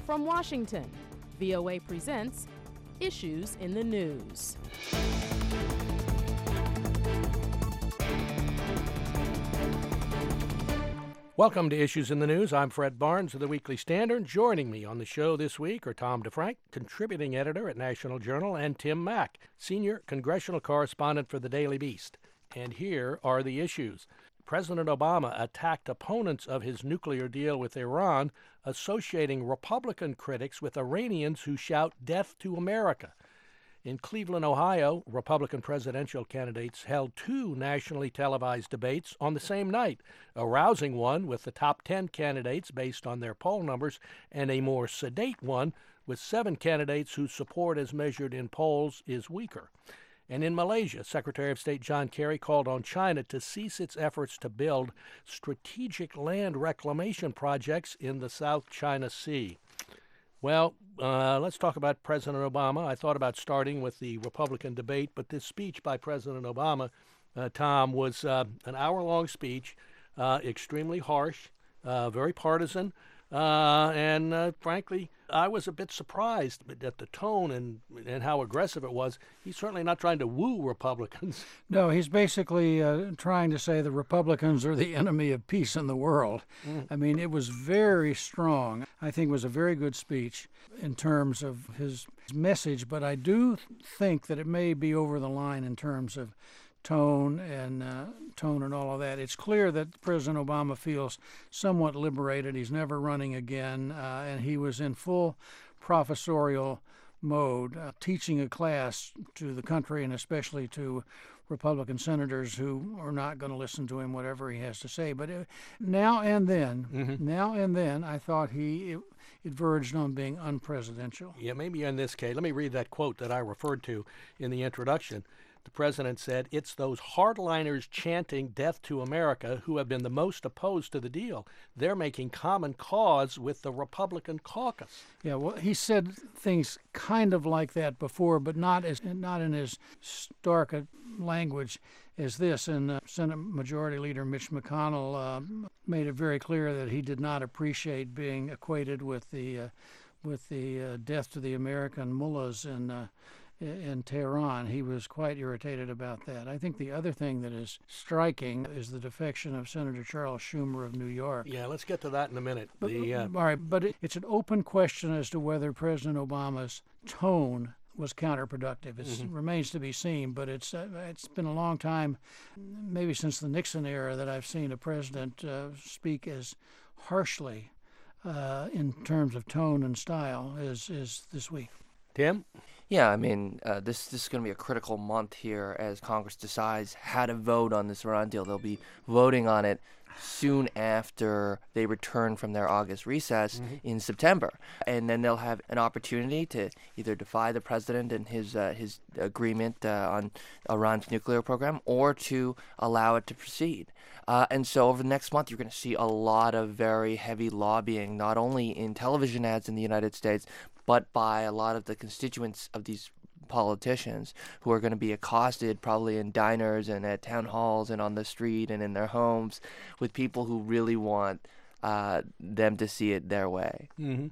From Washington, VOA presents Issues in the News. Welcome to Issues in the News. I'm Fred Barnes of the Weekly Standard. Joining me on the show this week are Tom DeFrank, contributing editor at National Journal, and Tim Mack, senior congressional correspondent for the Daily Beast. And here are the issues. President Obama attacked opponents of his nuclear deal with Iran, associating Republican critics with Iranians who shout death to America. In Cleveland, Ohio, Republican presidential candidates held two nationally televised debates on the same night, a rousing one with the top 10 candidates based on their poll numbers, and a more sedate one with 7 candidates whose support as measured in polls is weaker. And in Malaysia, Secretary of State John Kerry called on China to cease its efforts to build strategic land reclamation projects in the South China Sea. Well, let's talk about President Obama. I thought about starting with the Republican debate, but this speech by President Obama, Tom, was an hour-long speech, extremely harsh, very partisan, and frankly, I was a bit surprised at the tone and how aggressive it was. He's certainly not trying to woo Republicans. No, he's basically trying to say the Republicans are the enemy of peace in the world. I mean, it was very strong. I think it was a very good speech in terms of his message, but I do think that it may be over the line in terms of tone and all of that. It's clear that President Obama feels somewhat liberated. He's never running again, and he was in full professorial mode, teaching a class to the country and especially to Republican senators who are not going to listen to him, whatever he has to say. But now and then, I thought it verged on being unpresidential. Yeah, maybe in this case. Let me read that quote that I referred to in the introduction. The president said, "It's those hardliners chanting death to America who have been the most opposed to the deal. They're making common cause with the Republican caucus." Yeah, well, he said things kind of like that before, but not in as stark a language as this. And Senate Majority Leader Mitch McConnell made it very clear that he did not appreciate being equated with the death to the American mullahs in Tehran. He was quite irritated about that. I think the other thing that is striking is the defection of Senator Charles Schumer of New York. Yeah, let's get to that in a minute. All right, but it's an open question as to whether President Obama's tone was counterproductive. It remains to be seen, but it's been a long time, maybe since the Nixon era, that I've seen a president speak as harshly in terms of tone and style as this week. Tim? Yeah, I mean, this is going to be a critical month here as Congress decides how to vote on this Iran deal. They'll be voting on it soon after they return from their August recess in September. And then they'll have an opportunity to either defy the president and his agreement on Iran's nuclear program or to allow it to proceed. And so over the next month, you're going to see a lot of very heavy lobbying, not only in television ads in the United States, but by a lot of the constituents of these politicians who are going to be accosted probably in diners and at town halls and on the street and in their homes with people who really want them to see it their way.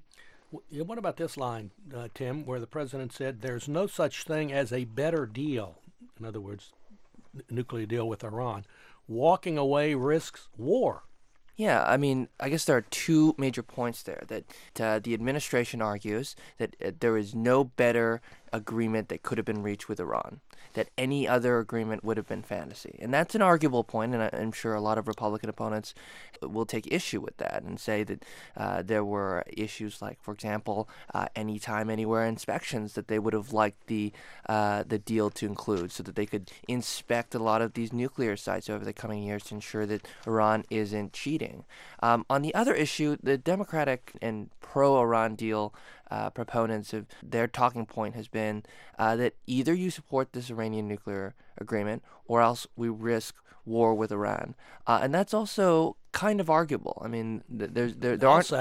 What about this line, Tim, where the president said there's no such thing as a better deal, in other words, nuclear deal with Iran. Walking away risks war. Yeah, I mean, I guess there are two major points there. That the administration argues that there is no better agreement that could have been reached with Iran, that any other agreement would have been fantasy. And that's an arguable point, and I'm sure a lot of Republican opponents will take issue with that and say that there were issues like, for example, anytime, anywhere inspections that they would have liked the deal to include so that they could inspect a lot of these nuclear sites over the coming years to ensure that Iran isn't cheating. On the other issue, the Democratic and pro-Iran deal proponents of their talking point has been that either you support this Iranian nuclear agreement or else we risk war with Iran, and that's also kind of arguable. I mean, there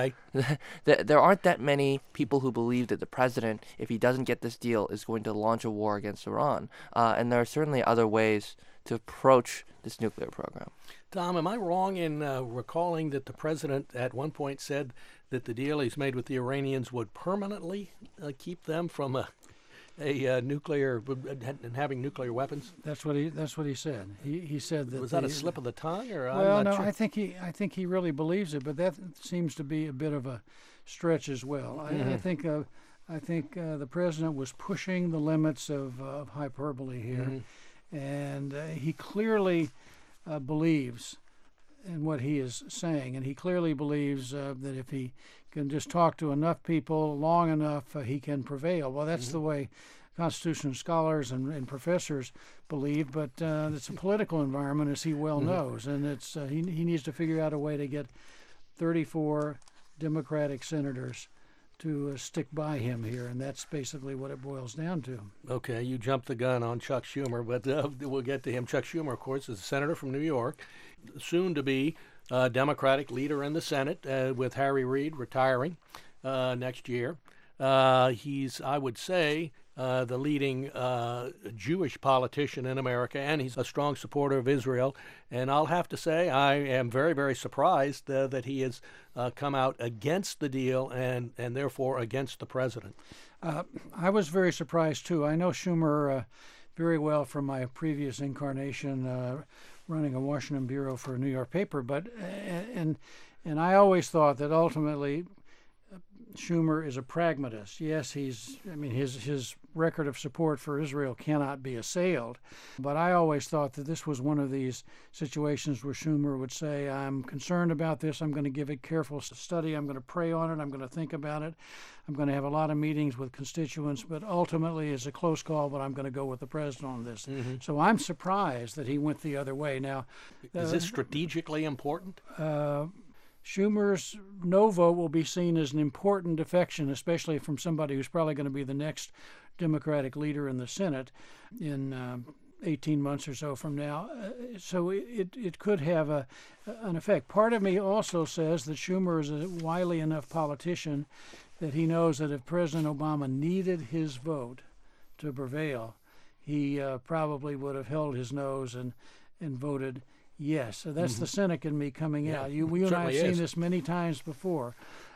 aren't that many people who believe that the president, if he doesn't get this deal, is going to launch a war against Iran, and there are certainly other ways to approach this nuclear program. Tom, am I wrong in recalling that the president at one point said that the deal he's made with the Iranians would permanently keep them from a nuclear and having nuclear weapons? That's what he said. He said that. Was that a slip of the tongue, or well, I'm not no, sure. I think he really believes it, but that seems to be a bit of a stretch as well. I think the president was pushing the limits of hyperbole here, and he clearly believes in what he is saying, and he clearly believes that if he can just talk to enough people long enough, he can prevail. Well, that's the way Constitution scholars and professors believe, but it's a political environment, as he well knows, and it's he needs to figure out a way to get 34 Democratic senators to stick by him here, and that's basically what it boils down to. Okay, you jumped the gun on Chuck Schumer, but we'll get to him. Chuck Schumer, of course, is a senator from New York, soon to be Democratic leader in the Senate, with Harry Reid retiring next year. He's, I would say, the leading Jewish politician in America, and he's a strong supporter of Israel. And I'll have to say I am very, very surprised that he has come out against the deal and therefore against the president. I was very surprised, too. I know Schumer very well from my previous incarnation running a Washington bureau for a New York paper, but and I always thought that ultimately Schumer is a pragmatist. Yes, his record of support for Israel cannot be assailed, but I always thought that this was one of these situations where Schumer would say, I'm concerned about this, I'm going to give it careful study, I'm going to pray on it, I'm going to think about it, I'm going to have a lot of meetings with constituents, but ultimately it's a close call, but I'm going to go with the president on this. So I'm surprised that he went the other way. Now, is this strategically important? Schumer's no vote will be seen as an important defection, especially from somebody who's probably going to be the next Democratic leader in the Senate in 18 months or so from now. So it could have an effect. Part of me also says that Schumer is a wily enough politician that he knows that if President Obama needed his vote to prevail, he probably would have held his nose and voted yes. So that's the cynic in me coming out. We and I have seen this many times before.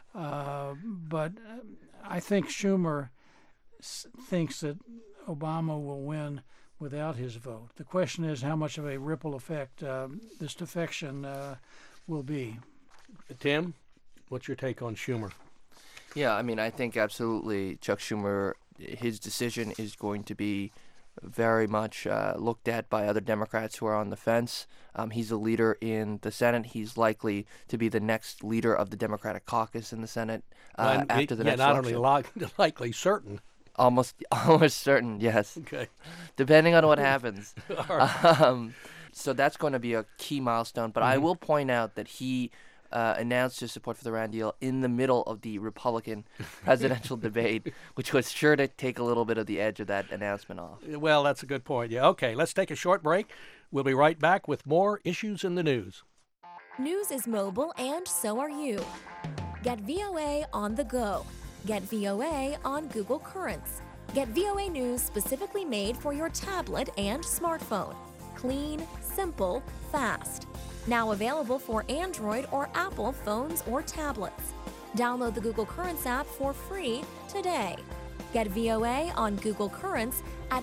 But I think Schumer thinks that Obama will win without his vote. The question is how much of a ripple effect this defection will be. Tim, what's your take on Schumer? Yeah, I think absolutely Chuck Schumer, his decision is going to be very much looked at by other Democrats who are on the fence. He's a leader in the Senate. He's likely to be the next leader of the Democratic caucus in the Senate after the next election. Not only likely, certain. Almost certain, yes. Okay. Depending on what happens. Right. So that's going to be a key milestone. But I will point out that he announced his support for the Iran deal in the middle of the Republican presidential debate, which was sure to take a little bit of the edge of that announcement off. Well, that's a good point. Yeah. Okay, let's take a short break. We'll be right back with more issues in the news. News is mobile, and so are you. Get VOA on the go. Get VOA on Google Currents. Get VOA News specifically made for your tablet and smartphone. Clean, simple, fast. Now available for Android or Apple phones or tablets. Download the Google Currents app for free today. Get VOA on Google Currents at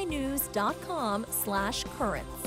voanews.com/currents.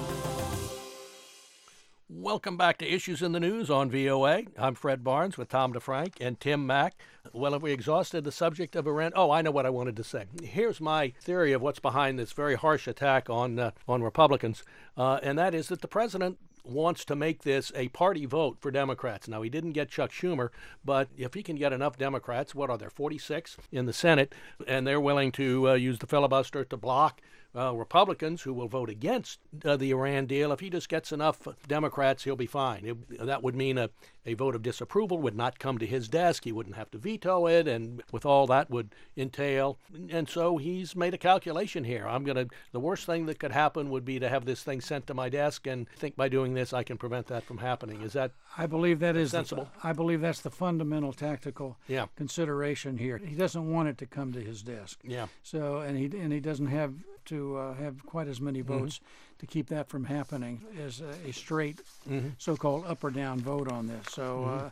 Welcome back to Issues in the News on VOA. I'm Fred Barnes with Tom DeFrank and Tim Mack. Well, have we exhausted the subject of Iran? Oh, I know what I wanted to say. Here's my theory of what's behind this very harsh attack on Republicans, and that is that the president wants to make this a party vote for Democrats. Now, he didn't get Chuck Schumer, but if he can get enough Democrats, what are there, 46 in the Senate, and they're willing to use the filibuster to block Republicans who will vote against the Iran deal. If he just gets enough Democrats, he'll be fine. That would mean a vote of disapproval would not come to his desk. He wouldn't have to veto it, and with all that would entail. And so he's made a calculation here. The worst thing that could happen would be to have this thing sent to my desk, and I think by doing this I can prevent that from happening. Is that I believe that is sensible? I believe that's the fundamental tactical consideration here. He doesn't want it to come to his desk. Yeah. So and he doesn't have to have quite as many votes to keep that from happening as a straight so-called up or down vote on this. So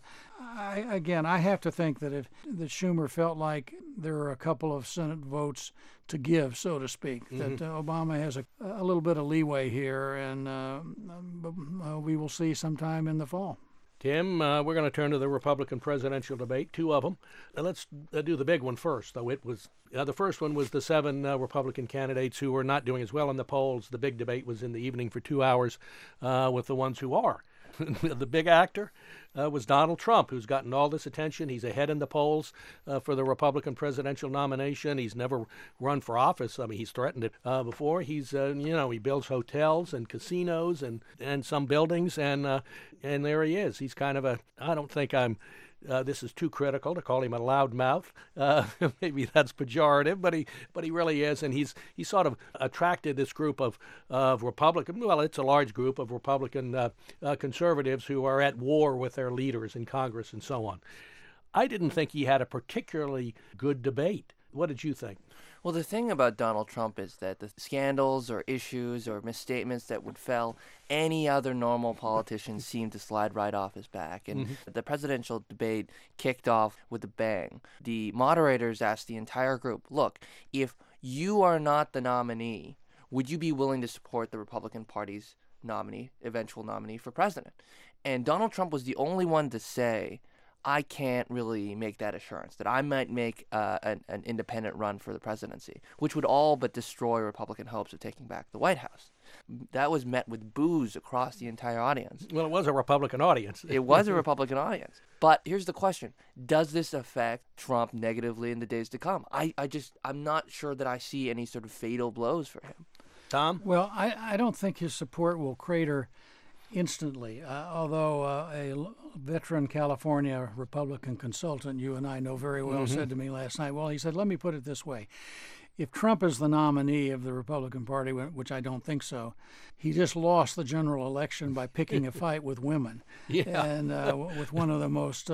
I have to think that that Schumer felt like there are a couple of Senate votes to give, so to speak, that Obama has a little bit of leeway here, and we will see sometime in the fall. Tim, we're going to turn to the Republican presidential debate, two of them. Let's do the big one first, though. It was the first one was the 7 Republican candidates who were not doing as well in the polls. The big debate was in the evening for 2 hours with the ones who are. The big actor was Donald Trump, who's gotten all this attention. He's ahead in the polls for the Republican presidential nomination. He's never run for office. I mean, he's threatened it before. He's, he builds hotels and casinos and some buildings, and there he is. He's kind of I don't think this is too critical to call him a loudmouth. Maybe that's pejorative, but he really is, and he's sort of attracted this group of Republican. Well, it's a large group of Republican conservatives who are at war with their leaders in Congress and so on. I didn't think he had a particularly good debate. What did you think? Well, the thing about Donald Trump is that the scandals or issues or misstatements that would fell any other normal politician seem to slide right off his back. And the presidential debate kicked off with a bang. The moderators asked the entire group, look, if you are not the nominee, would you be willing to support the Republican Party's eventual nominee for president? And Donald Trump was the only one to say, I can't really make that assurance, that I might make an independent run for the presidency, which would all but destroy Republican hopes of taking back the White House. That was met with boos across the entire audience. Well, it was a Republican audience. It was a Republican audience. But here's the question. Does this affect Trump negatively in the days to come? I'm not sure that I see any sort of fatal blows for him. Tom? Well, I don't think his support will crater instantly, although a veteran California Republican consultant you and I know very well said to me last night, well, he said, let me put it this way. If Trump is the nominee of the Republican Party, which I don't think so, he just lost the general election by picking a fight with women. And with one of the most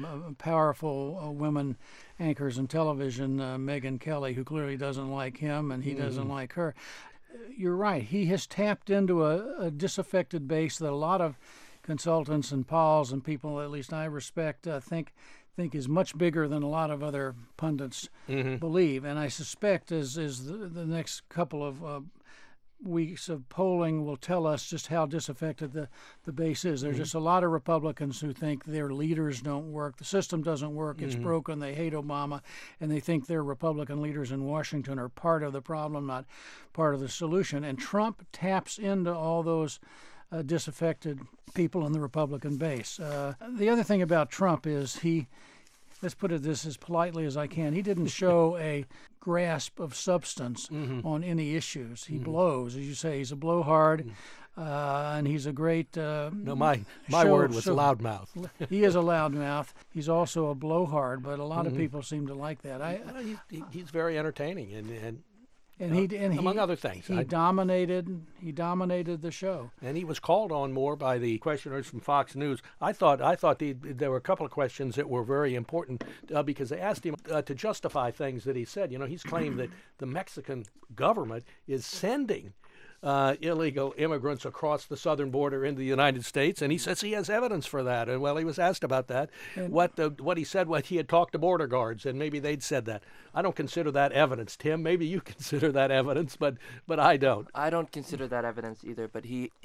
powerful women anchors in television, Megyn Kelly, who clearly doesn't like him and he doesn't like her. You're right. He has tapped into a disaffected base that a lot of consultants and pals and people, at least I respect, think is much bigger than a lot of other pundits believe. And I suspect as the next couple of weeks of polling will tell us just how disaffected the base is. There's just a lot of Republicans who think their leaders don't work, the system doesn't work, it's broken, they hate Obama, and they think their Republican leaders in Washington are part of the problem, not part of the solution. And Trump taps into all those disaffected people in the Republican base. The other thing about Trump is let's put it this as politely as I can, he didn't show a grasp of substance on any issues. He blows, as you say. He's a blowhard, and he's a great my word was loudmouth. He is a loudmouth. He's also a blowhard, but a lot of people seem to like that. He's very entertaining, and among other things, he dominated the show. And he was called on more by the questioners from Fox News. I thought there were a couple of questions that were very important because they asked him to justify things that he said. He's claimed that the Mexican government is sending illegal immigrants across the southern border into the United States, and he says he has evidence for that. And he was asked about that, what he said, he had talked to border guards, and maybe they'd said that. I don't consider that evidence, Tim. Maybe you consider that evidence, but I don't. I don't consider that evidence either. But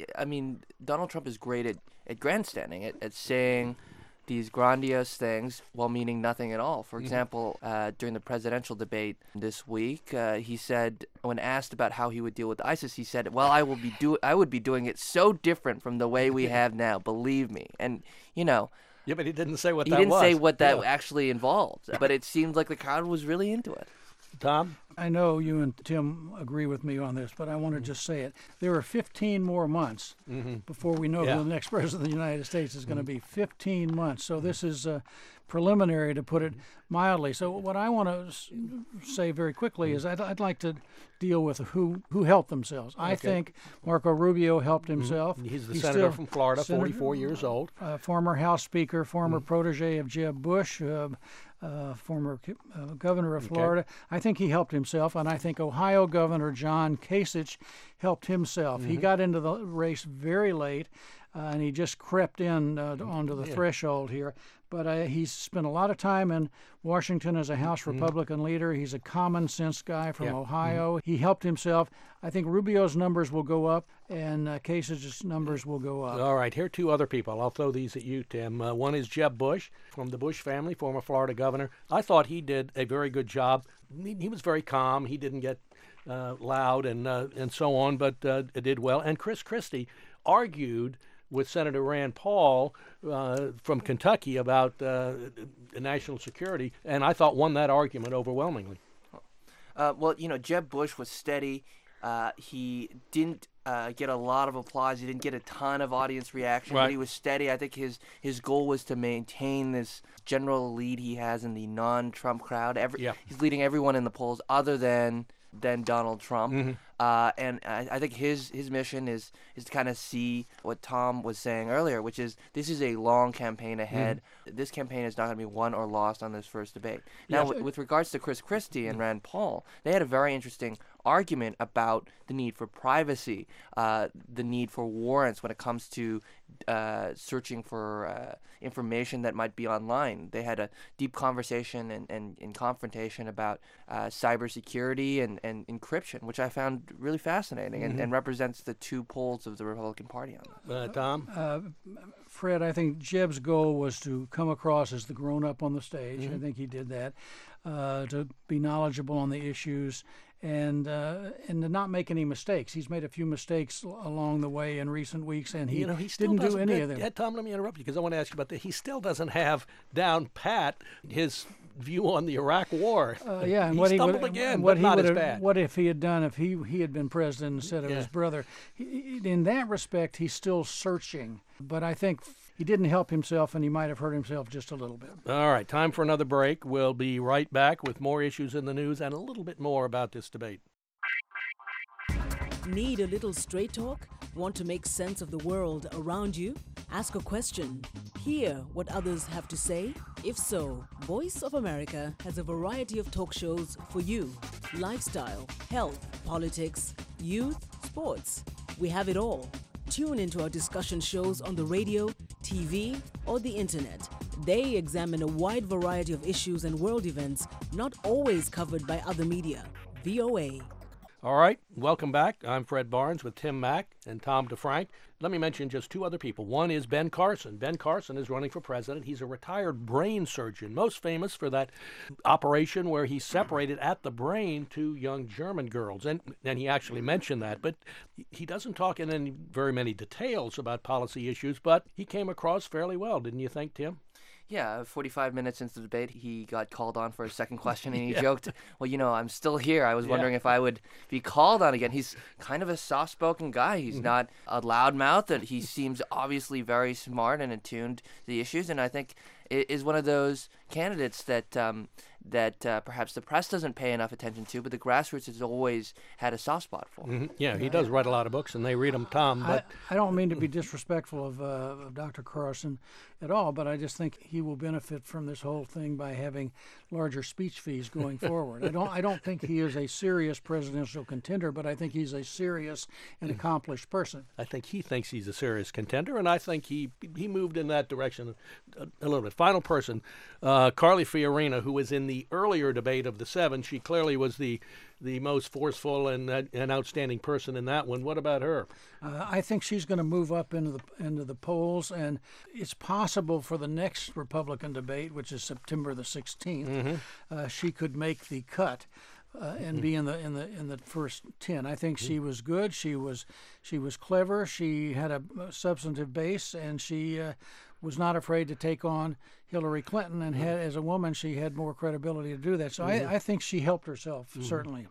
Donald Trump is great at grandstanding, at saying these grandiose things while meaning nothing at all. For example, during the presidential debate this week, he said, when asked about how he would deal with ISIS, he said, well, I would be doing it so different from the way we have now, believe me. And, Yeah, but he didn't say what that was. He didn't say what that actually involved, but it seemed like the crowd was really into it. Tom? I know you and Tim agree with me on this, but I want to just say it. There are 15 more months before we know who the next president of the United States is going to be. 15 months. So this is preliminary, to put it mildly. So what I want to say very quickly is I'd like to deal with who helped themselves. I think Marco Rubio helped himself. He's the senator from Florida, 44 years old. Former House Speaker, former protege of Jeb Bush, former governor of Florida. I think he helped himself, and I think Ohio Governor John Kasich helped himself. He got into the race very late, and he just crept in onto the threshold here. But he's spent a lot of time in Washington as a House Republican leader. He's a common sense guy from Ohio. He helped himself. I think Rubio's numbers will go up, and Kasich's numbers will go up. All right, here are two other people. I'll throw these at you, Tim. One is Jeb Bush from the Bush family, former Florida governor. I thought he did a very good job. He was very calm. He didn't get loud and so on, but did well. And Chris Christie argued with Senator Rand Paul from Kentucky about national security, and I thought won that argument overwhelmingly. Well, Jeb Bush was steady. He didn't get a lot of applause. He didn't get a ton of audience reaction, but he was steady. I think his goal was to maintain this general lead he has in the non-Trump crowd. He's leading everyone in the polls other than Donald Trump. And I think his mission is to kind of see what Tom was saying earlier, which is this is a long campaign ahead. This campaign is not going to be won or lost on this first debate. Now, with regards to Chris Christie and Rand Paul, they had a very interesting argument about the need for privacy, the need for warrants when it comes to searching for information that might be online. They had a deep conversation and confrontation about cybersecurity and encryption, which I found really fascinating and represents the two poles of the Republican Party on that. Tom? Fred, I think Jeb's goal was to come across as the grown-up on the stage. I think he did that, to be knowledgeable on the issues and to not make any mistakes. He's made a few mistakes along the way in recent weeks, and he didn't do any of them. Tom, let me interrupt you because I want to ask you about that. He still doesn't have down pat his view on the Iraq War. And he stumbled again, but not as bad. What if he had done if he had been president instead of his brother? In that respect, he's still searching. But I think he didn't help himself, and he might have hurt himself just a little bit. All right, time for another break. We'll be right back with more issues in the news and a little bit more about this debate. Need a little straight talk? Want to make sense of the world around you? Ask a question. Hear what others have to say? If so, Voice of America has a variety of talk shows for you. Lifestyle, health, politics, youth, sports. We have it all. Tune into our discussion shows on the radio, TV, or the internet. They examine a wide variety of issues and world events not always covered by other media. VOA. All right, welcome back. I'm Fred Barnes with Tim Mack and Tom DeFrank. Let me mention just two other people. One is Ben Carson. Ben Carson is running for president. He's a retired brain surgeon, most famous for that operation where he separated at the brain two young German girls. And he actually mentioned that. But he doesn't talk in very many details about policy issues, but he came across fairly well, didn't you think, Tim? Yeah, 45 minutes into the debate, he got called on for a second question, and he joked, well, I'm still here. I was wondering if I would be called on again. He's kind of a soft-spoken guy. He's not a loudmouth, and he seems obviously very smart and attuned to the issues, and I think is one of those candidates that perhaps the press doesn't pay enough attention to, but the grassroots has always had a soft spot for. Yeah, he does write a lot of books, and they read them, Tom. But I don't mean to be disrespectful of Dr. Carson at all, but I just think he will benefit from this whole thing by having larger speech fees going forward. I don't think he is a serious presidential contender, but I think he's a serious and accomplished person. I think he thinks he's a serious contender, and I think he moved in that direction a little bit. Final person, Carly Fiorina, who was in the earlier debate of the seven. She clearly was the most forceful and outstanding person in that one. What about her? I think she's going to move up into the polls, and it's possible for the next Republican debate, which is September the 16th, she could make the cut. And be in the first 10. I think she was good. She was clever. She had a substantive base, and she was not afraid to take on Hillary Clinton. And as a woman, she had more credibility to do that. So I think she helped herself certainly.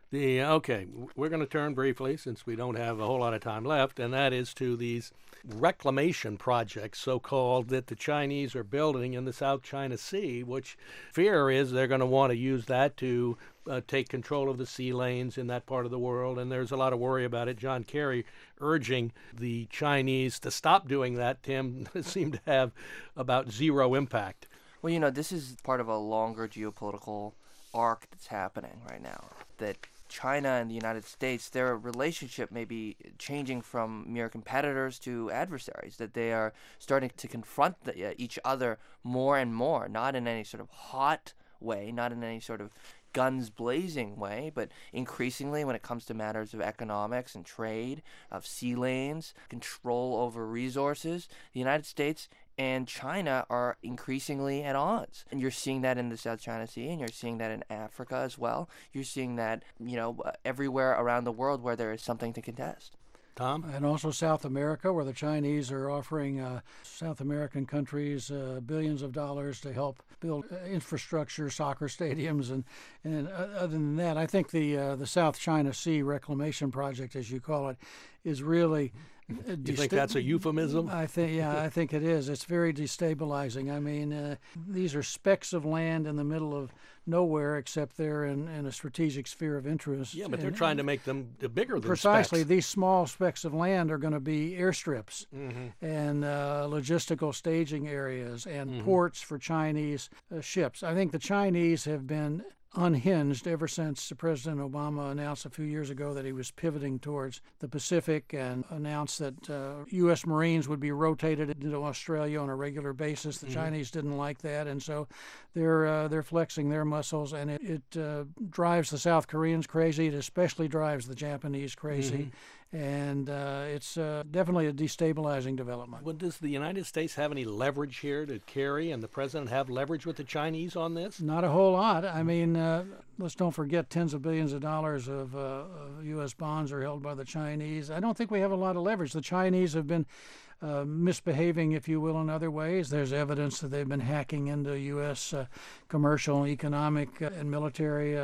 We're going to turn briefly, since we don't have a whole lot of time left, and that is to these reclamation projects, so-called, that the Chinese are building in the South China Sea, which fear is they're going to want to use that to take control of the sea lanes in that part of the world, and there's a lot of worry about it. John Kerry urging the Chinese to stop doing that, Tim, seemed to have about zero impact. Well, this is part of a longer geopolitical arc that's happening right now, that China and the United States, their relationship may be changing from mere competitors to adversaries, that they are starting to confront each other more and more, not in any sort of hot way, not in any sort of guns blazing way, but increasingly when it comes to matters of economics and trade, of sea lanes, control over resources, the United States and China are increasingly at odds. And you're seeing that in the South China Sea, and you're seeing that in Africa as well. You're seeing that, everywhere around the world where there is something to contest. Tom? And also South America, where the Chinese are offering South American countries billions of dollars to help build infrastructure, soccer stadiums, and other than that, I think the South China Sea Reclamation Project, as you call it, is really... You think that's a euphemism? I think it is. It's very destabilizing. I mean, these are specks of land in the middle of nowhere, except they're in a strategic sphere of interest. Yeah, but they're trying to make them bigger than precisely. specks. These small specks of land are going to be airstrips and logistical staging areas and ports for Chinese ships. I think the Chinese have been unhinged ever since President Obama announced a few years ago that he was pivoting towards the Pacific and announced that U.S. Marines would be rotated into Australia on a regular basis. The Chinese didn't like that, and so they're flexing their muscles, and it drives the South Koreans crazy. It especially drives the Japanese crazy. And it's definitely a destabilizing development. Well, does the United States have any leverage here? Did Kerry and the president have leverage with the Chinese on this? Not a whole lot. I mean, let's don't forget tens of billions of dollars of U.S. bonds are held by the Chinese. I don't think we have a lot of leverage. The Chinese have been misbehaving, if you will, in other ways. There's evidence that they've been hacking into U.S. Commercial, economic, and military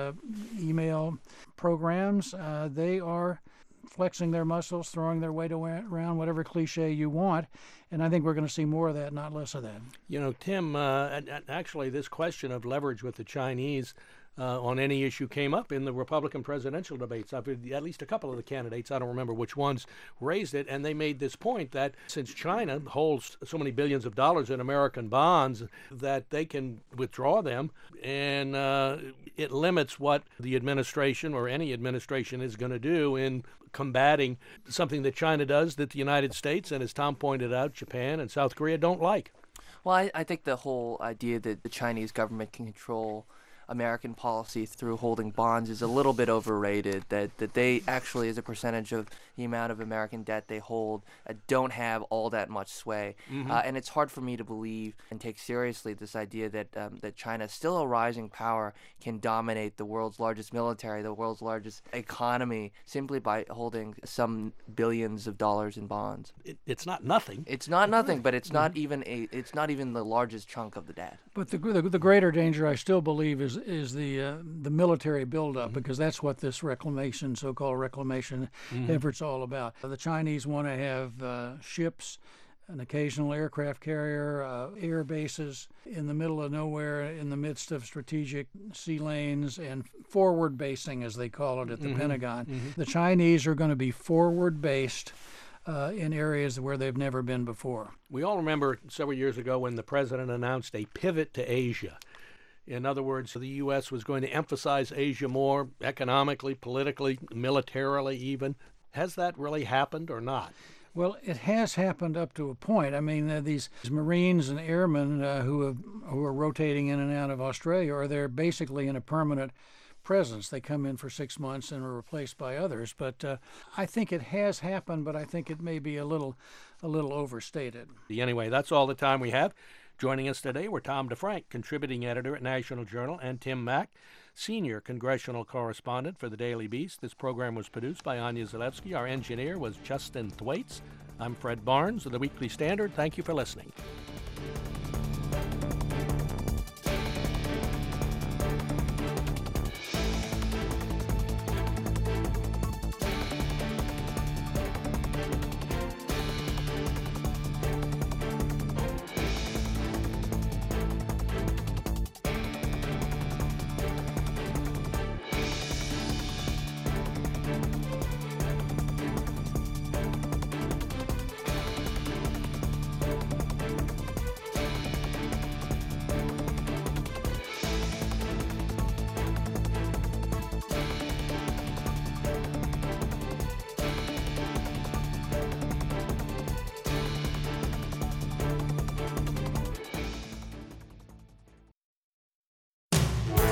email programs. They are flexing their muscles, throwing their weight around, whatever cliche you want. And I think we're going to see more of that, not less of that. Tim, actually this question of leverage with the Chinese on any issue came up in the Republican presidential debates. At least a couple of the candidates, I don't remember which ones, raised it, and they made this point that since China holds so many billions of dollars in American bonds, that they can withdraw them, and it limits what the administration or any administration is going to do in combating something that China does that the United States and, as Tom pointed out, Japan and South Korea don't like. Well, I think the whole idea that the Chinese government can control American policy through holding bonds is a little bit overrated, that they actually, as a percentage of the amount of American debt they hold, don't have all that much sway. And it's hard for me to believe and take seriously this idea that China, still a rising power, can dominate the world's largest military, the world's largest economy, simply by holding some billions of dollars in bonds. It's not nothing. It's not nothing, but it's not even the largest chunk of the debt. But the greater danger, I still believe, is the military buildup, because that's what this so-called reclamation effort's all about. The Chinese want to have ships, an occasional aircraft carrier, air bases in the middle of nowhere, in the midst of strategic sea lanes, and forward basing, as they call it at the Pentagon. The Chinese are going to be forward based in areas where they've never been before. We all remember several years ago when the president announced a pivot to Asia. In other words, the U.S. was going to emphasize Asia more economically, politically, militarily even. Has that really happened or not? Well, it has happened up to a point. I mean, these Marines and airmen who are rotating in and out of Australia are there basically in a permanent presence. They come in for 6 months and are replaced by others. But I think it has happened, but I think it may be a little overstated. Anyway, that's all the time we have. Joining us today were Tom DeFrank, contributing editor at National Journal, and Tim Mack, senior congressional correspondent for the Daily Beast. This program was produced by Anya Zalewski. Our engineer was Justin Thwaites. I'm Fred Barnes of the Weekly Standard. Thank you for listening.